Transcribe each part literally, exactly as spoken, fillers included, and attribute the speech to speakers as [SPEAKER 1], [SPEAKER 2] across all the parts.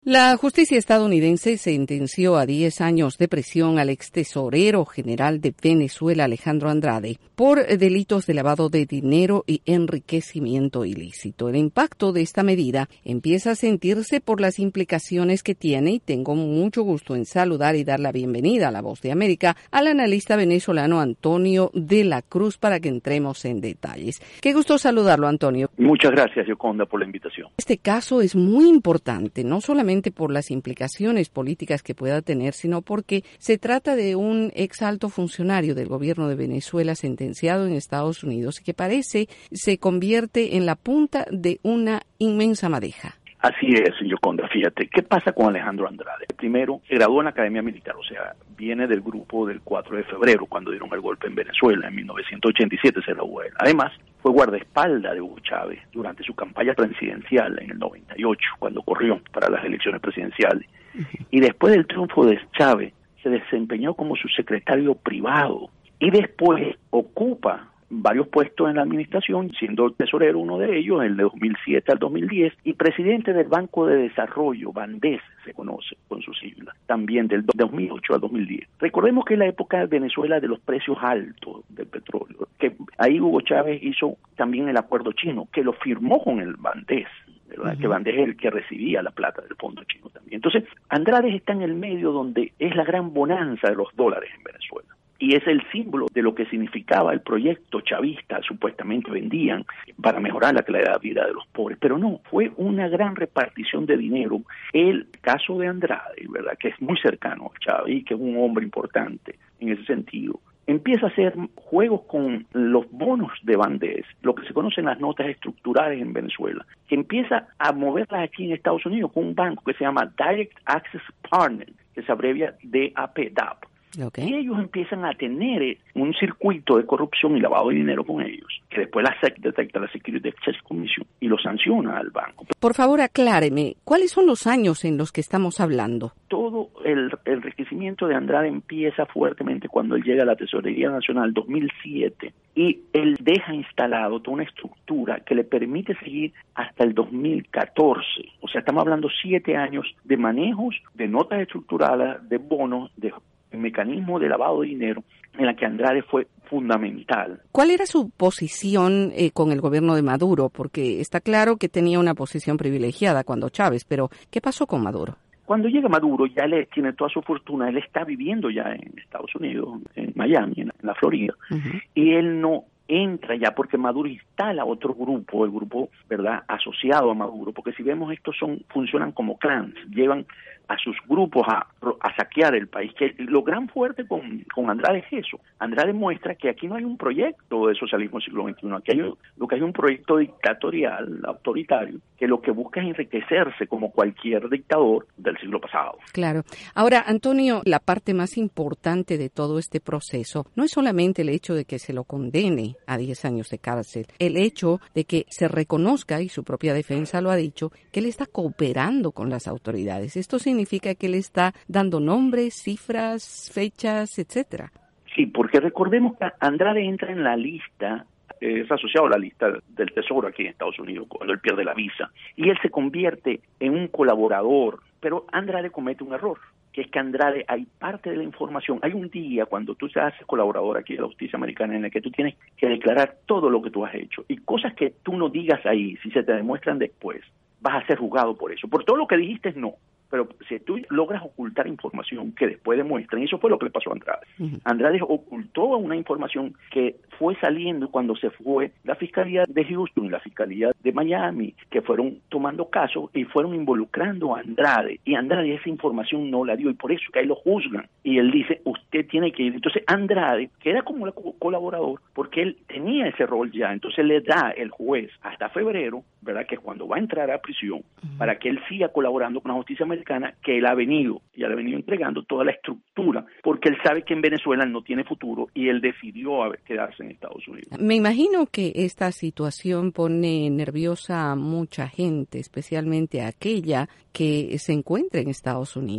[SPEAKER 1] La justicia estadounidense sentenció a diez años de prisión al ex tesorero general de Venezuela, Alejandro Andrade, por delitos de lavado de dinero y enriquecimiento ilícito. El impacto de esta medida empieza a sentirse por las implicaciones que tiene, y tengo mucho gusto en saludar y dar la bienvenida a La Voz de América al analista venezolano Antonio de la Cruz para que entremos en detalles. Qué gusto saludarlo, Antonio.
[SPEAKER 2] Muchas gracias, Yoconda, por la invitación.
[SPEAKER 1] Este caso es muy importante, no solamente por las implicaciones políticas que pueda tener, sino porque se trata de un ex alto funcionario del gobierno de Venezuela sentenciado en Estados Unidos y que parece se convierte en la punta de una inmensa madeja.
[SPEAKER 2] Así es, Yoconda, fíjate, ¿qué pasa con Alejandro Andrade? Primero, se graduó en la Academia Militar, o sea, viene del grupo del cuatro de febrero, cuando dieron el golpe en Venezuela, en mil novecientos ochenta y siete se graduó él. Además, fue guardaespaldas de Hugo Chávez durante su campaña presidencial en el noventa y ocho, cuando corrió para las elecciones presidenciales. Y después del triunfo de Chávez, se desempeñó como su secretario privado y después ocupa varios puestos en la administración, siendo tesorero uno de ellos, el de dos mil siete al dos mil diez, y presidente del Banco de Desarrollo, BANDES, se conoce con sus siglas, también del dos mil ocho al dos mil diez. Recordemos que es la época de Venezuela de los precios altos del petróleo, que ahí Hugo Chávez hizo también el acuerdo chino, que lo firmó con el BANDES, ¿verdad? Uh-huh. Que BANDES es el que recibía la plata del fondo chino también. Entonces, Andrade está en el medio donde es la gran bonanza de los dólares en Venezuela. Y es el símbolo de lo que significaba el proyecto chavista, supuestamente vendían, para mejorar la calidad de vida de los pobres. Pero no, fue una gran repartición de dinero. El caso de Andrade, ¿verdad?, que es muy cercano a Chávez y que es un hombre importante en ese sentido, empieza a hacer juegos con los bonos de BANDES, lo que se conocen las notas estructurales en Venezuela, que empieza a moverlas aquí en Estados Unidos con un banco que se llama Direct Access Partners, que se abrevia D A P, D A P. Okay. Y ellos empiezan a tener un circuito de corrupción y lavado de dinero con ellos, que después la S E C detecta, la Security Exchange Commission, y lo sanciona al banco.
[SPEAKER 1] Por favor, acláreme, ¿cuáles son los años en los que estamos hablando?
[SPEAKER 2] Todo el, el enriquecimiento de Andrade empieza fuertemente cuando él llega a la Tesorería Nacional, dos mil siete, y él deja instalado toda una estructura que le permite seguir hasta el dos mil catorce. O sea, estamos hablando siete años de manejos de notas estructurales, de bonos, de el mecanismo de lavado de dinero en la que Andrade fue fundamental.
[SPEAKER 1] ¿Cuál era su posición eh, con el gobierno de Maduro? Porque está claro que tenía una posición privilegiada cuando Chávez, pero ¿qué pasó con Maduro?
[SPEAKER 2] Cuando llega Maduro, ya él tiene toda su fortuna, él está viviendo ya en Estados Unidos, en Miami, en la Florida, uh-huh. y él no entra ya porque Maduro instala otro grupo, el grupo, ¿verdad?, asociado a Maduro, porque si vemos estos son funcionan como clans, llevan a sus grupos a, a saquear el país. Que lo gran fuerte con, con Andrade es eso. Andrade muestra que aquí no hay un proyecto de socialismo siglo veintiuno, aquí hay, lo que hay un proyecto dictatorial, autoritario, que lo que busca es enriquecerse como cualquier dictador del siglo pasado.
[SPEAKER 1] Claro. Ahora, Antonio, la parte más importante de todo este proceso no es solamente el hecho de que se lo condene a diez años de cárcel, el hecho de que se reconozca, y su propia defensa lo ha dicho, que él está cooperando con las autoridades. Esto significa significa que él está dando nombres, cifras, fechas, etcétera.
[SPEAKER 2] Sí, porque recordemos que Andrade entra en la lista, eh, es asociado a la lista del Tesoro aquí en Estados Unidos cuando él pierde la visa, y él se convierte en un colaborador, pero Andrade comete un error, que es que Andrade, hay parte de la información, hay un día cuando tú te haces colaborador aquí de la justicia americana en el que tú tienes que declarar todo lo que tú has hecho, y cosas que tú no digas ahí, si se te demuestran después, vas a ser juzgado por eso, por todo lo que dijiste no. Pero si tú logras ocultar información que después demuestran, eso fue lo que le pasó a Andrade. Uh-huh. Andrade ocultó una información que fue saliendo cuando se fue la Fiscalía de Houston y la Fiscalía de Miami, que fueron tomando casos y fueron involucrando a Andrade. Y Andrade esa información no la dio y por eso que ahí lo juzgan. Y él dice, usted tiene que ir. Entonces Andrade queda como colaborador porque él tenía ese rol ya. Entonces le da el juez hasta febrero, ¿verdad?, que es cuando va a entrar a prisión, uh-huh. para que él siga colaborando con la justicia americana, que él ha venido y ha venido entregando toda la estructura, porque él sabe que en Venezuela no tiene futuro y él decidió quedarse en Estados Unidos.
[SPEAKER 1] Me imagino que esta situación pone nerviosa a mucha gente, especialmente a aquella que se encuentra en Estados Unidos.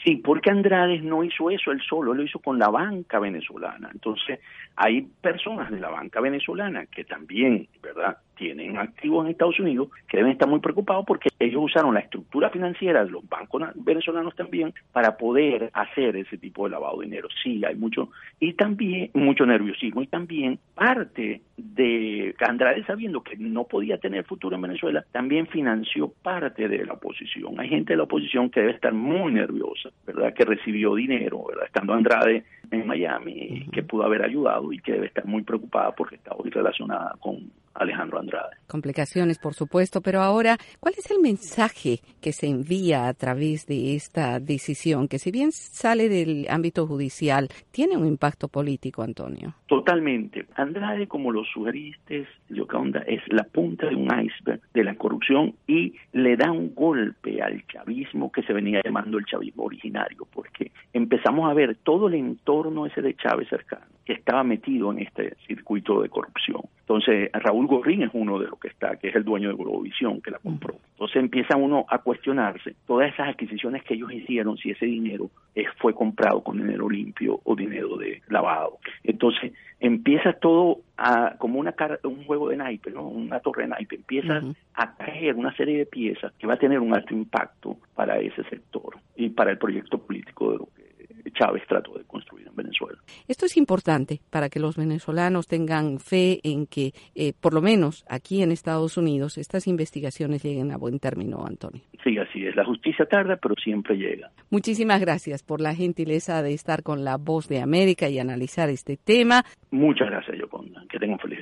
[SPEAKER 2] Sí, porque Andrade no hizo eso él solo, lo hizo con la banca venezolana. Entonces, hay personas de la banca venezolana que también, ¿verdad?, tienen activos en Estados Unidos que deben estar muy preocupados porque ellos usaron la estructura financiera de los bancos venezolanos también para poder hacer ese tipo de lavado de dinero. Sí, hay mucho, y también mucho nerviosismo, y también parte de Andrade, sabiendo que no podía tener futuro en Venezuela, también financió parte de la oposición. Hay gente de la oposición que debe estar muy nerviosa, ¿verdad?, que recibió dinero, ¿verdad?, estando Andrade en Miami, uh-huh. que pudo haber ayudado y que debe estar muy preocupada porque está hoy relacionada con Alejandro Andrade.
[SPEAKER 1] Complicaciones, por supuesto, pero ahora, ¿cuál es el mensaje que se envía a través de esta decisión, que si bien sale del ámbito judicial, tiene un impacto político, Antonio?
[SPEAKER 2] Totalmente. Andrade, como lo sugeriste, Yoconda, es la punta de un iceberg de la corrupción y le da un golpe al chavismo que se venía llamando el chavismo originario, porque empezamos a ver todo el entorno ese de Chávez cercano, que estaba metido en este circuito de corrupción. Entonces, Raúl Gorrín es uno de los que está, que es el dueño de Globovisión, que la compró. Entonces empieza uno a cuestionarse todas esas adquisiciones que ellos hicieron, si ese dinero eh, fue comprado con dinero limpio o dinero de lavado. Entonces empieza todo a, como una cara, un juego de naipe, ¿no?, una torre de naipe. Empieza uh-huh. a caer una serie de piezas que va a tener un alto impacto para ese sector y para el proyecto político de lo que Chávez trató de construir en Venezuela.
[SPEAKER 1] Esto es importante para que los venezolanos tengan fe en que, eh, por lo menos aquí en Estados Unidos, estas investigaciones lleguen a buen término, Antonio.
[SPEAKER 2] Sí, así es. La justicia tarda, pero siempre llega.
[SPEAKER 1] Muchísimas gracias por la gentileza de estar con La Voz de América y analizar este tema.
[SPEAKER 2] Muchas gracias, Yoconda. Que tengan feliz